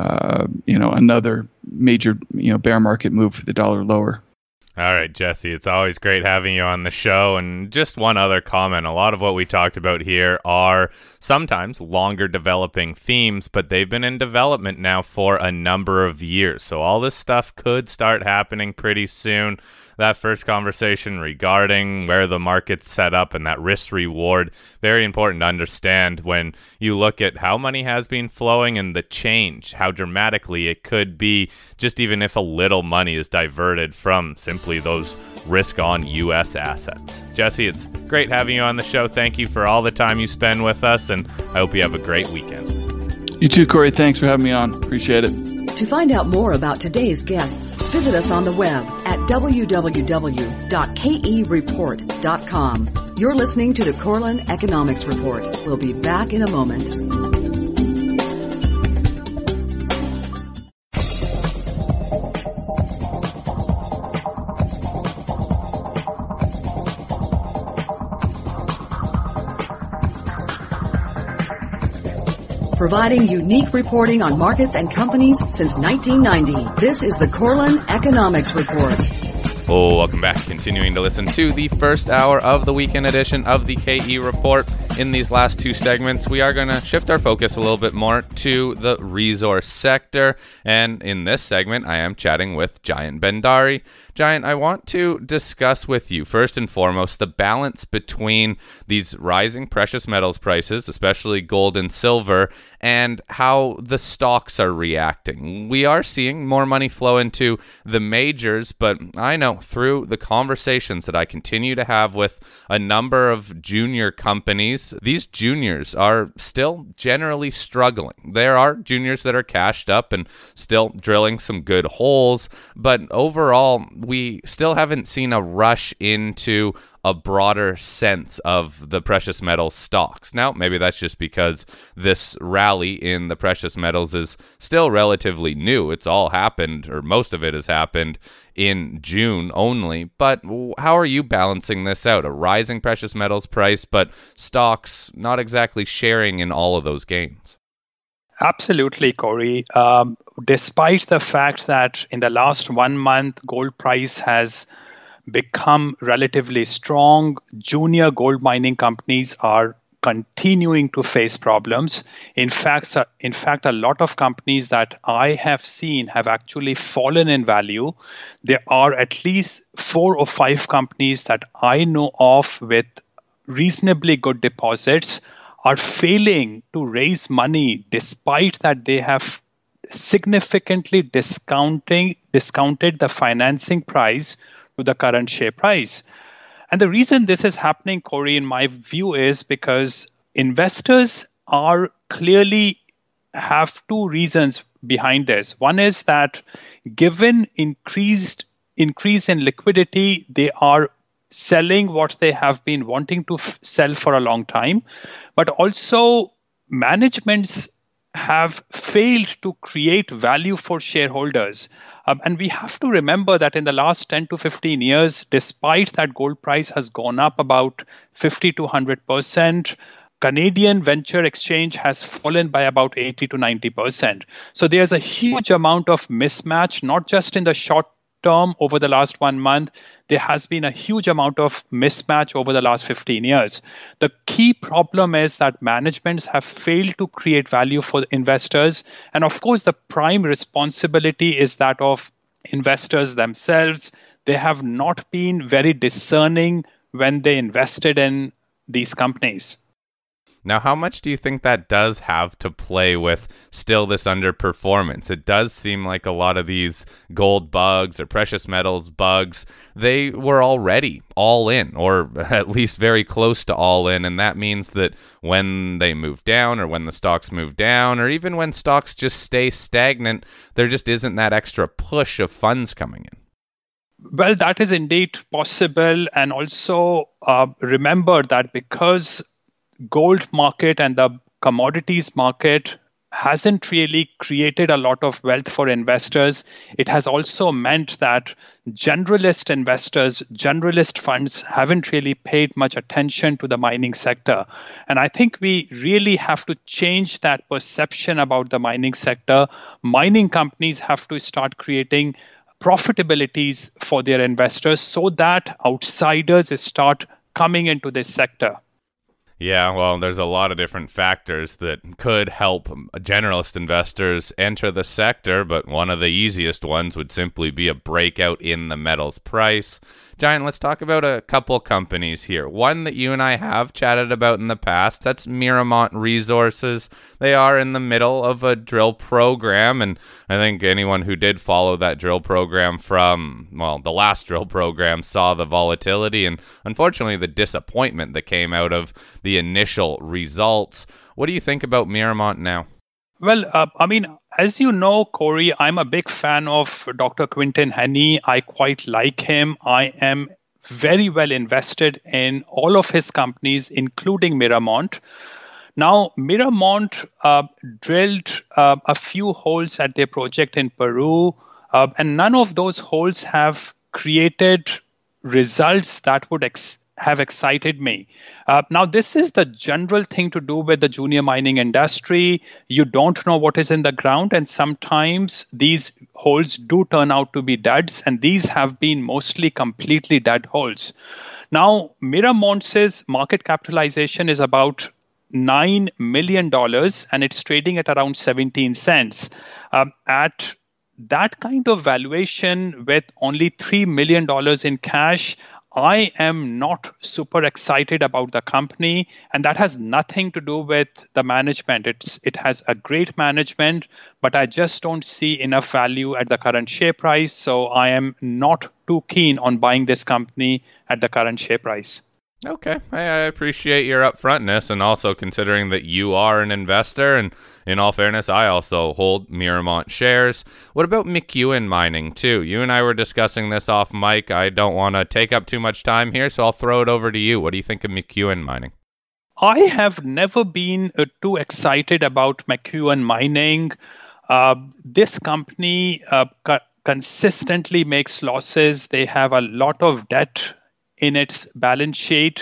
another major bear market move for the dollar lower. All right, Jesse, it's always great having you on the show. And just one other comment. A lot of what we talked about here are sometimes longer developing themes, but they've been in development now for a number of years. So all this stuff could start happening pretty soon. That first conversation regarding where the market's set up and that risk reward, very important to understand when you look at how money has been flowing and the change, how dramatically it could be, just even if a little money is diverted from simply those risk-on U.S. assets. Jesse, it's great having you on the show. Thank you for all the time you spend with us, and I hope you have a great weekend. You too, Corey. Thanks for having me on. Appreciate it. To find out more about today's guests, visit us on the web at www.kereport.com. You're listening to the Korelin Economics Report. We'll be back in a moment. Providing unique reporting on markets and companies since 1990. This is the Korelin Economics Report. Oh, welcome back. Continuing to listen to the first hour of the weekend edition of the KE Report. In these last two segments, we are going to shift our focus a little bit more to the resource sector. And in this segment, I am chatting with Jayant Bhandari. Jayant, I want to discuss with you, first and foremost, the balance between these rising precious metals prices, especially gold and silver, and how the stocks are reacting. We are seeing more money flow into the majors, but I know through the conversations that I continue to have with a number of junior companies, these juniors are still generally struggling. There are juniors that are cashed up and still drilling some good holes, but overall, we still haven't seen a rush into a broader sense of the precious metals stocks. Now, maybe that's just because this rally in the precious metals is still relatively new. It's all happened, or most of it has happened in June only. But how are you balancing this out? A rising precious metals price, but stocks not exactly sharing in all of those gains. Absolutely, Corey. Despite the fact that in the last 1 month, gold price has become relatively strong, junior gold mining companies are continuing to face problems. In fact, a lot of companies that I have seen have actually fallen in value. There are at least 4 or 5 companies that I know of with reasonably good deposits are failing to raise money despite that they have significantly discounted the financing price to the current share price. And the reason this is happening, Corey, in my view, is because investors are clearly have 2 reasons behind this. One is that given increase in liquidity, they are selling what they have been wanting to sell for a long time, but also managements have failed to create value for shareholders. And we have to remember that in the last 10 to 15 years, despite that gold price has gone up about 50 to 100%, Canadian venture exchange has fallen by about 80 to 90%. So there's a huge amount of mismatch, not just in the short term over the last 1 month. There has been a huge amount of mismatch over the last 15 years. The key problem is that managements have failed to create value for investors. And of course, the prime responsibility is that of investors themselves. They have not been very discerning when they invested in these companies. Now, how much do you think that does have to play with still this underperformance? It does seem like a lot of these gold bugs or precious metals bugs, they were already all in, or at least very close to all in. And that means that when they move down, or when the stocks move down, or even when stocks just stay stagnant, there just isn't that extra push of funds coming in. Well, that is indeed possible. And also remember that because gold market and the commodities market hasn't really created a lot of wealth for investors, it has also meant that generalist investors, generalist funds haven't really paid much attention to the mining sector. And I think we really have to change that perception about the mining sector. Mining companies have to start creating profitabilities for their investors so that outsiders start coming into this sector. Yeah, well, there's a lot of different factors that could help generalist investors enter the sector, but one of the easiest ones would simply be a breakout in the metals price. Giant, let's talk about a couple companies here. One that you and I have chatted about in the past, that's Miramont Resources. They are in the middle of a drill program, and I think anyone who did follow that drill program from, well, the last drill program saw the volatility and unfortunately the disappointment that came out of the initial results. What do you think about Miramont now? Well, as you know, Corey, I'm a big fan of Dr. Quinton Hennigh. I quite like him. I am very well invested in all of his companies, including Miramont. Now, Miramont drilled a few holes at their project in Peru, and none of those holes have created results that would have excited me. Now, this is the general thing to do with the junior mining industry. You don't know what is in the ground, and sometimes these holes do turn out to be duds, and these have been mostly completely dud holes. Now, Miramont's market capitalization is about $9 million, and it's trading at around 17 cents. At that kind of valuation with only $3 million in cash, I am not super excited about the company, and that has nothing to do with the management. It has a great management, but I just don't see enough value at the current share price. So I am not too keen on buying this company at the current share price. Okay, I appreciate your upfrontness, and also considering that you are an investor, and in all fairness, I also hold Miramont shares. What about McEwen Mining, too? You and I were discussing this off mic. I don't want to take up too much time here, so I'll throw it over to you. What do you think of McEwen Mining? I have never been too excited about McEwen Mining. This company consistently makes losses. They have a lot of debt in its balance sheet.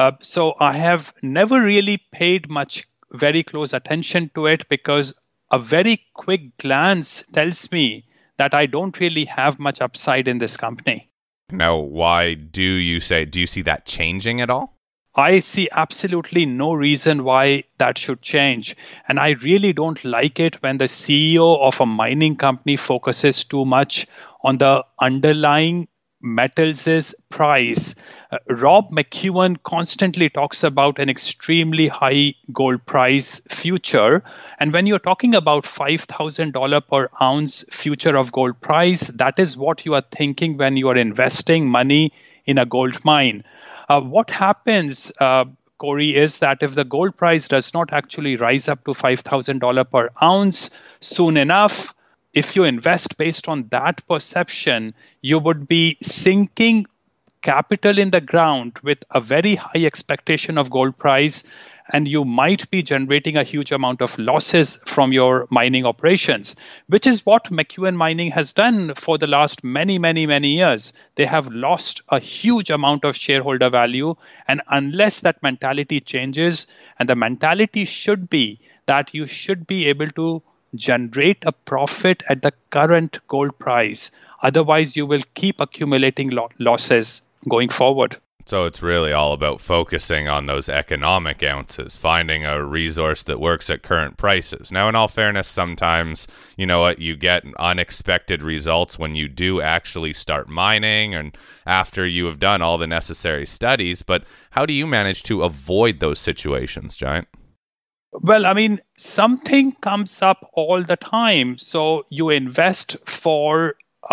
So I have never really paid very close attention to it, because a very quick glance tells me that I don't really have much upside in this company. Now, why do you see that changing at all? I see absolutely no reason why that should change. And I really don't like it when the CEO of a mining company focuses too much on the underlying metals' price. Rob McEwen constantly talks about an extremely high gold price future. And when you're talking about $5,000 per ounce future of gold price, that is what you are thinking when you are investing money in a gold mine. What happens, Corey, is that if the gold price does not actually rise up to $5,000 per ounce soon enough, if you invest based on that perception, you would be sinking capital in the ground with a very high expectation of gold price, and you might be generating a huge amount of losses from your mining operations, which is what McEwen Mining has done for the last many, many, many years. They have lost a huge amount of shareholder value, and unless that mentality changes, and the mentality should be that you should be able to generate a profit at the current gold price. Otherwise, you will keep accumulating losses going forward. So it's really all about focusing on those economic ounces, finding a resource that works at current prices. Now, in all fairness, sometimes, you get unexpected results when you do actually start mining and after you have done all the necessary studies. But how do you manage to avoid those situations, Giant? Well, I mean, something comes up all the time. So you invest for,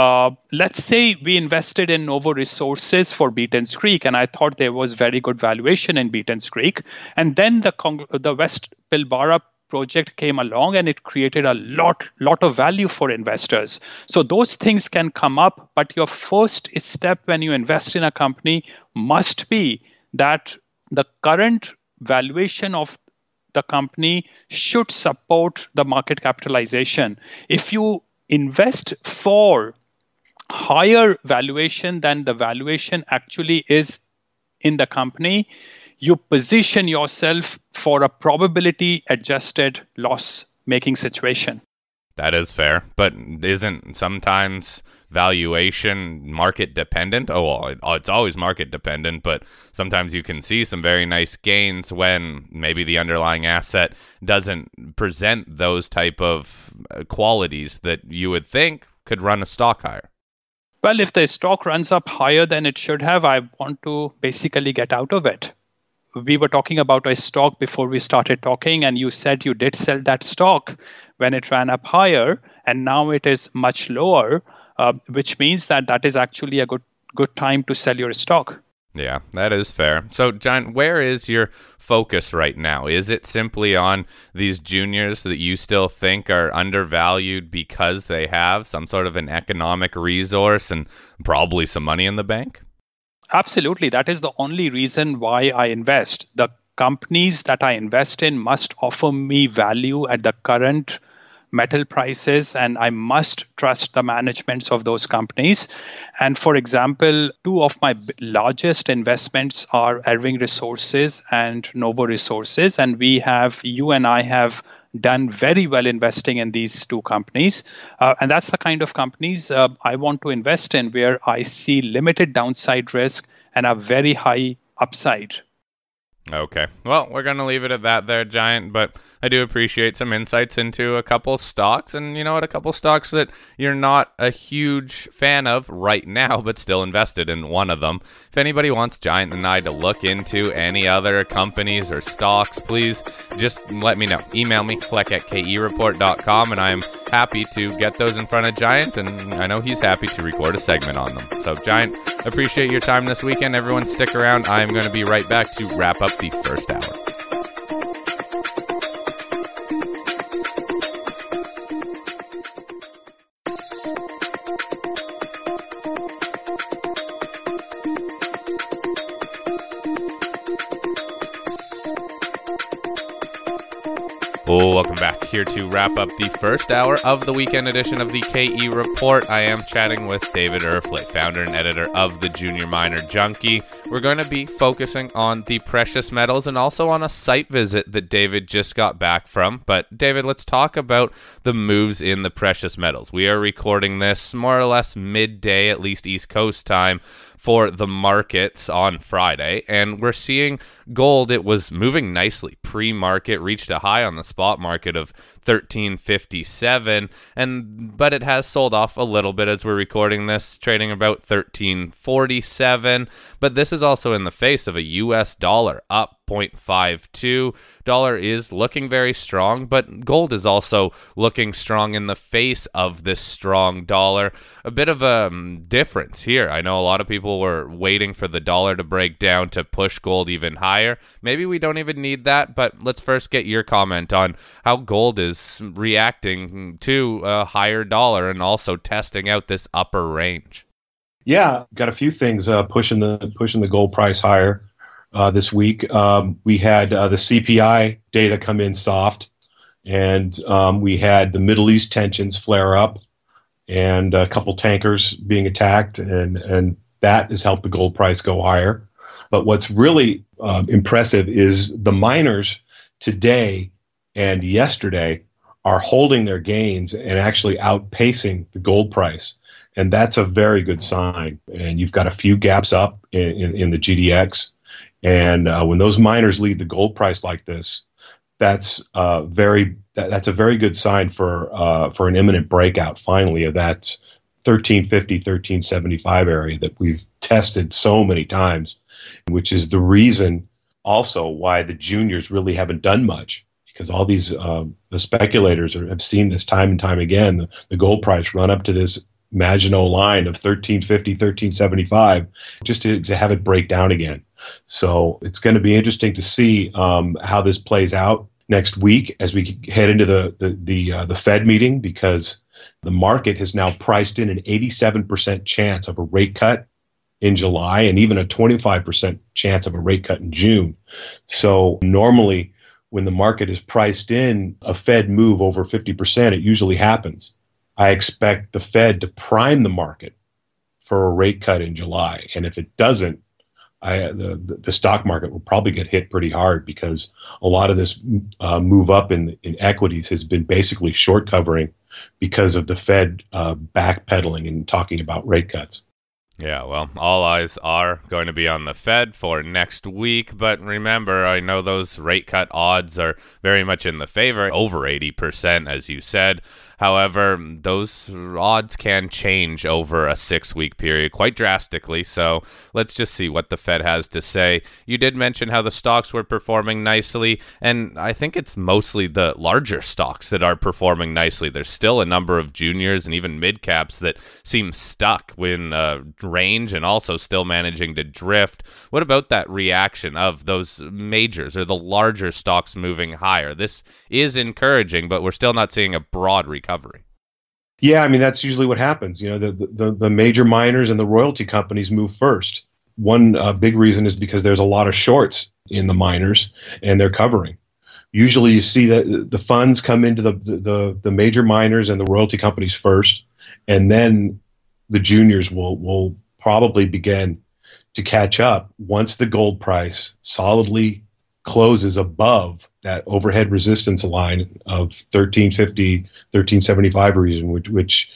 let's say we invested in Novo Resources for Beaton's Creek, and I thought there was very good valuation in Beaton's Creek. And then the West Pilbara project came along, and it created a lot of value for investors. So those things can come up, but your first step when you invest in a company must be that the current valuation of the company should support the market capitalization. If you invest for higher valuation than the valuation actually is in the company, you position yourself for a probability adjusted loss making situation. That is fair, but isn't sometimes valuation market dependent? It's always market dependent, but sometimes you can see some very nice gains when maybe the underlying asset doesn't present those type of qualities that you would think could run a stock higher. Well, if the stock runs up higher than it should have, I want to basically get out of it. We were talking about a stock before we started talking, and you said you did sell that stock when it ran up higher, and now it is much lower, which means that is actually a good time to sell your stock. Yeah, that is fair. So, John, where is your focus right now? Is it simply on these juniors that you still think are undervalued because they have some sort of an economic resource and probably some money in the bank? Absolutely. That is the only reason why I invest. The companies that I invest in must offer me value at the current metal prices, and I must trust the managements of those companies. And for example, two of my largest investments are Erving Resources and Novo Resources, and you and I have done very well investing in these two companies. And that's the kind of companies I want to invest in, where I see limited downside risk and a very high upside. Okay. Well, we're going to leave it at that there, Giant, but I do appreciate some insights into a couple stocks, and you know what, a couple stocks that you're not a huge fan of right now, but still invested in one of them. If anybody wants Giant and I to look into any other companies or stocks, please just let me know. Email me, fleck@kereport.com, and I'm happy to get those in front of Giant, and I know he's happy to record a segment on them. So, Giant, appreciate your time this weekend. Everyone stick around. I'm going to be right back to wrap up the first hour. Welcome back here to wrap up the first hour of the weekend edition of the KE Report. I am chatting with David Erfle, founder and editor of the Junior Miner Junkie. We're going to be focusing on the precious metals and also on a site visit that David just got back from. But David, let's talk about the moves in the precious metals. We are recording this more or less midday, at least East Coast time, for the markets on Friday, and we're seeing gold. It was moving nicely pre-market, reached a high on the spot market of $13.57, but it has sold off a little bit as we're recording this, trading about $13.47. But this is also in the face of a US dollar up 0.52. Dollar is looking very strong, but gold is also looking strong in the face of this strong dollar. A bit of a difference here. I know a lot of people were waiting for the dollar to break down to push gold even higher. Maybe we don't even need that, but let's first get your comment on how gold is reacting to a higher dollar and also testing out this upper range. Yeah, got a few things pushing the gold price higher. This week, we had the CPI data come in soft, and we had the Middle East tensions flare up, and a couple tankers being attacked, and that has helped the gold price go higher. But what's really impressive is the miners today and yesterday are holding their gains and actually outpacing the gold price, and that's a very good sign. And you've got a few gaps up in the GDX. And when those miners lead the gold price like this, that's a very good sign for an imminent breakout finally of that 1350, 1375 area that we've tested so many times, which is the reason also why the juniors really haven't done much, because all these the speculators have seen this time and time again. The gold price run up to this Maginot line of 1350, 1375 just to have it break down again. So it's going to be interesting to see how this plays out next week as we head into the Fed meeting, because the market has now priced in an 87% chance of a rate cut in July and even a 25% chance of a rate cut in June. So normally when the market is priced in a Fed move over 50%, it usually happens. I expect the Fed to prime the market for a rate cut in July. And if it doesn't, the stock market will probably get hit pretty hard, because a lot of this move up in equities has been basically short covering because of the Fed backpedaling and talking about rate cuts. Yeah, well, all eyes are going to be on the Fed for next week, but remember, I know those rate cut odds are very much in the favor, over 80%, as you said. However, those odds can change over a 6-week period quite drastically, so let's just see what the Fed has to say. You did mention how the stocks were performing nicely, and I think it's mostly the larger stocks that are performing nicely. There's still a number of juniors and even mid-caps that seem stuck in range and also still managing to drift. What about that reaction of those majors or the larger stocks moving higher? This is encouraging, but we're still not seeing a broad recovery. Yeah, I mean, that's usually what happens. You know, the major miners and the royalty companies move first. One big reason is because there's a lot of shorts in the miners and they're covering. Usually you see that the funds come into the major miners and the royalty companies first, and then the juniors will probably begin to catch up once the gold price solidly closes above that overhead resistance line of 1350, 1375 region, which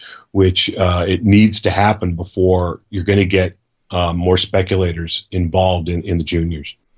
it needs to happen before you're going to get more speculators involved in the juniors.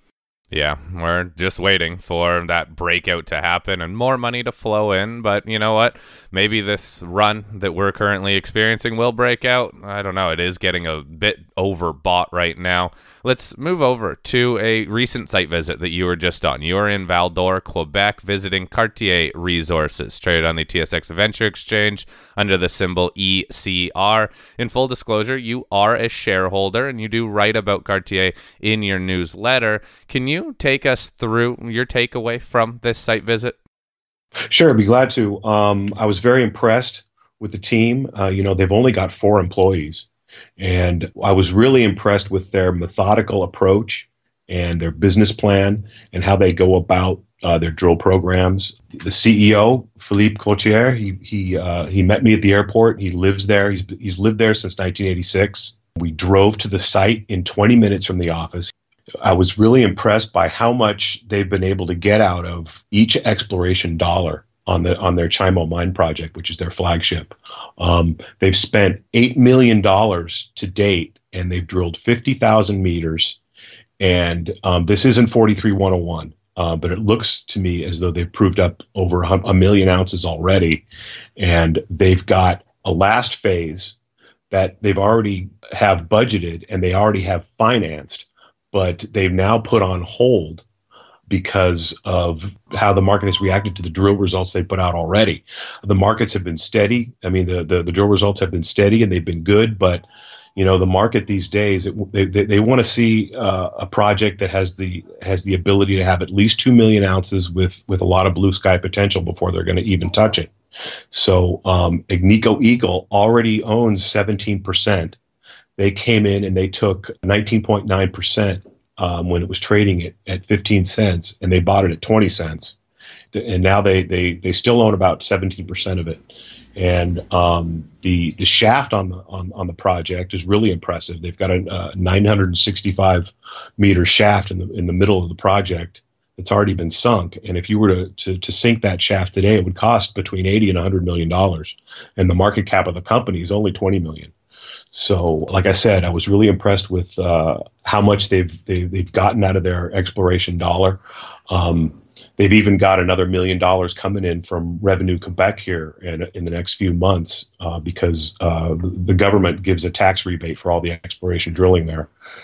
Yeah, we're just waiting for that breakout to happen and more money to flow in. But you know what? Maybe this run that we're currently experiencing will break out. I don't know. It is getting a bit overbought right now. Let's move over to a recent site visit that you were just on. You were in Val-d'Or, Quebec, visiting Cartier Resources, traded on the TSX Venture Exchange under the symbol ECR. In full disclosure, you are a shareholder and you do write about Cartier in your newsletter. Can you take us through your takeaway from this site visit? Sure, I'd be glad to. I was very impressed with the team. They've only got 4 employees, and I was really impressed with their methodical approach and their business plan and how they go about their drill programs. The CEO, Philippe Cloutier, he met me at the airport. He lives there. He's lived there since 1986. We drove to the site in 20 minutes from the office. I was really impressed by how much they've been able to get out of each exploration dollar on their Chimo mine project, which is their flagship. They've spent $8 million to date, and they've drilled 50,000 meters. And this isn't 43-101, but it looks to me as though they've proved up over 1 million ounces already. And they've got a last phase that they've already have budgeted and they already have financed, but they've now put on hold because of how the market has reacted to the drill results they put out already. The markets have been steady. I mean, the drill results have been steady and they've been good, but the market these days, they want to see a project that has the ability to have at least 2 million ounces with a lot of blue sky potential before they're going to even touch it. So Agnico Eagle already owns 17%. They came in and they took 19.9% when it was trading at 15 cents, and they bought it at 20 cents. And now they still own about 17% of it. And the shaft on the project is really impressive. They've got a 965 meter shaft in the middle of the project that's already been sunk. And if you were to sink that shaft today, it would cost between $80 and $100 million. And the market cap of the company is only $20 million. So, like I said, I was really impressed with how much they've gotten out of their exploration dollar. They've even got another $1 million coming in from Revenue Quebec here in the next few months because the government gives a tax rebate for all the exploration drilling there.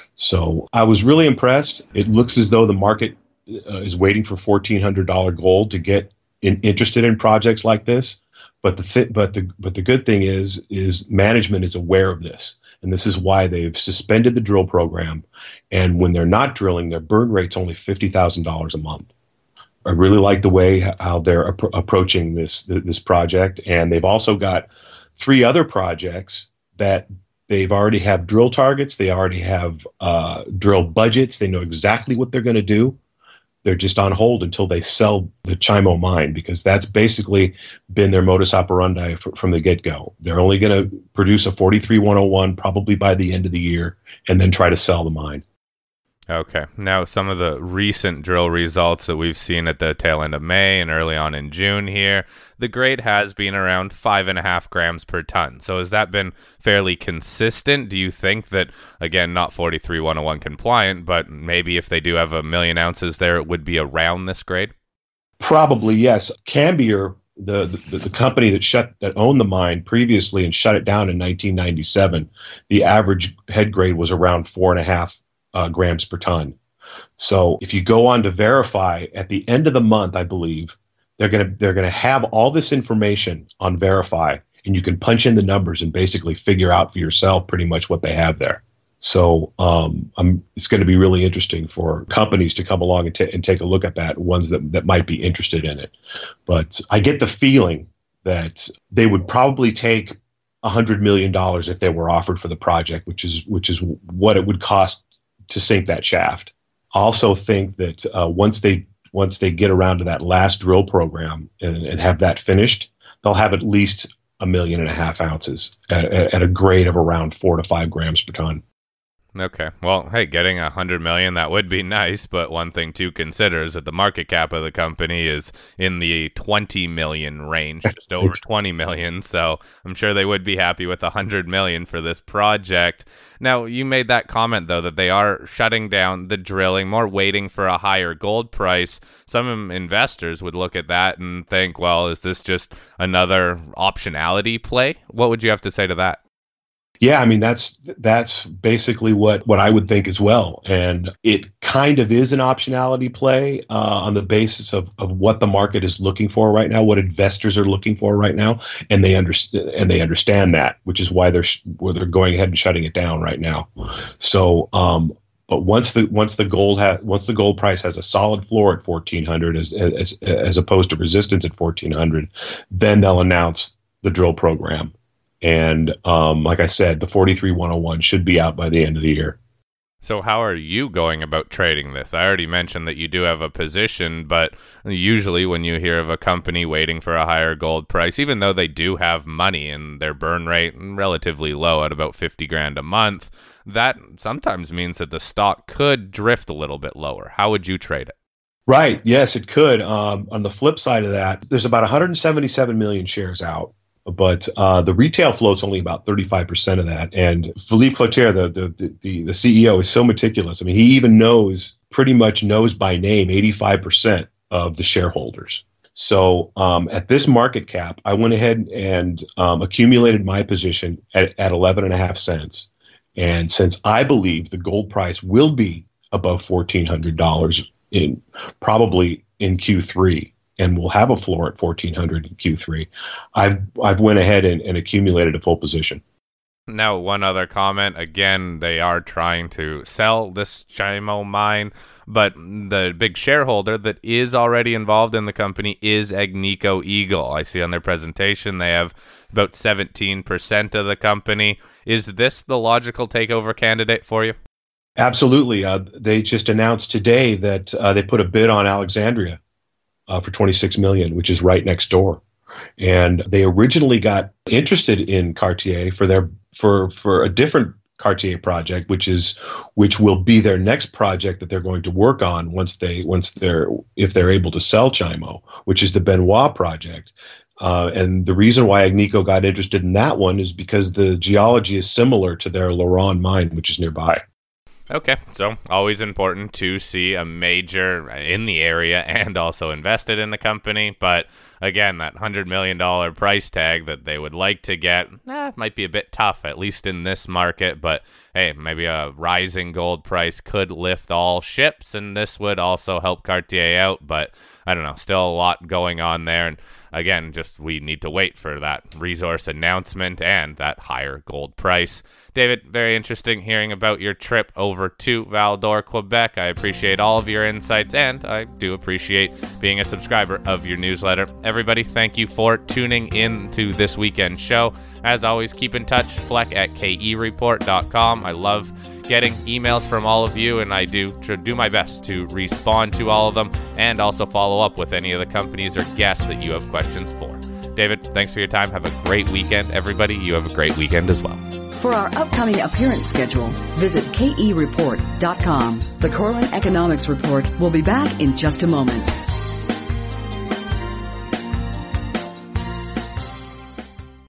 So I was really impressed. It looks as though the market is waiting for $1,400 gold to get interested in projects like this. But the good thing is management is aware of this, and this is why they've suspended the drill program. And when they're not drilling, their burn rate's only $50,000 a month. I really like the way how they're approaching this project, and they've also got 3 other projects that they've already have drill targets. They already have drill budgets. They know exactly what they're going to do. They're just on hold until they sell the Chimo mine, because that's basically been their modus operandi from the get-go. They're only going to produce a 43-101 probably by the end of the year and then try to sell the mine. Okay. Now, some of the recent drill results that we've seen at the tail end of May and early on in June here, the grade has been around 5.5 grams per ton. So has that been fairly consistent? Do you think that, again, not 43-101 compliant, but maybe if they do have 1 million ounces there, it would be around this grade? Probably, yes. Cambier, the company that owned the mine previously and shut it down in 1997, the average head grade was around 4.5 grams per ton. So if you go on to Verify at the end of the month, I believe they're gonna have all this information on Verify, and you can punch in the numbers and basically figure out for yourself pretty much what they have there. So it's going to be really interesting for companies to come along and take a look at that, ones that might be interested in it. But I get the feeling that they would probably take $100 million if they were offered for the project, which is what it would cost to sink that shaft. I also think that once they get around to that last drill program and have that finished, they'll have at least 1.5 million ounces at a grade of around 4 to 5 grams per ton. Okay. Well, hey, getting $100 million, that would be nice, but one thing to consider is that the market cap of the company is in the 20 million range, just over 20 million. So I'm sure they would be happy with $100 million for this project. Now, you made that comment, though, that they are shutting down the drilling, more waiting for a higher gold price. Some investors would look at that and think, well, is this just another optionality play? What would you have to say to that? Yeah, I mean, that's basically what I would think as well. And it kind of is an optionality play on the basis of what the market is looking for right now, what investors are looking for right now. And they understand that, which is why they're going ahead and shutting it down right now. So, but once the gold price has a solid floor at 1,400 as opposed to resistance at 1,400, then they'll announce the drill program. And like I said, the 43-101 should be out by the end of the year. So how are you going about trading this? I already mentioned that you do have a position, but usually when you hear of a company waiting for a higher gold price, even though they do have money and their burn rate relatively low at about $50,000 a month, that sometimes means that the stock could drift a little bit lower. How would you trade it? Right. Yes, it could. On the flip side of that, there's about 177 million shares out. But the retail float's only about 35% of that. And Philippe Cloutier, the CEO, is so meticulous. I mean, he even pretty much knows by name 85% of the shareholders. So at this market cap, I went ahead and accumulated my position at 11.5 cents. And since I believe the gold price will be above $1,400 probably in Q3, and we'll have a floor at 1,400 in Q3, I've went ahead and accumulated a full position. Now, one other comment. Again, they are trying to sell this Chimo mine, but the big shareholder that is already involved in the company is Agnico Eagle. I see on their presentation they have about 17% of the company. Is this the logical takeover candidate for you? Absolutely. They just announced today that they put a bid on Alexandria for $26 million, which is right next door. And they originally got interested in Cartier for a different Cartier project, which will be their next project that they're going to work on if they're able to sell Chimo, which is the Benoit project. And the reason why Agnico got interested in that one is because the geology is similar to their LaRonde mine, which is nearby. Okay, so always important to see a major in the area and also invested in the company. But again, that $100 million price tag that they would like to get might be a bit tough, at least in this market. But hey, maybe a rising gold price could lift all ships, and this would also help Cartier out. But I don't know, still a lot going on there. And again, just we need to wait for that resource announcement and that higher gold price. David, very interesting hearing about your trip over to Val-d'Or, Quebec. I appreciate all of your insights, and I do appreciate being a subscriber of your newsletter. Everybody, thank you for tuning in to this weekend show. As always, keep in touch, Fleck at kereport.com. I love getting emails from all of you, and I do my best to respond to all of them and also follow up with any of the companies or guests that you have questions for. David, thanks for your time. Have a great weekend. Everybody, you have a great weekend as well. For our upcoming appearance schedule, visit kereport.com. The Corlin Economics Report will be back in just a moment.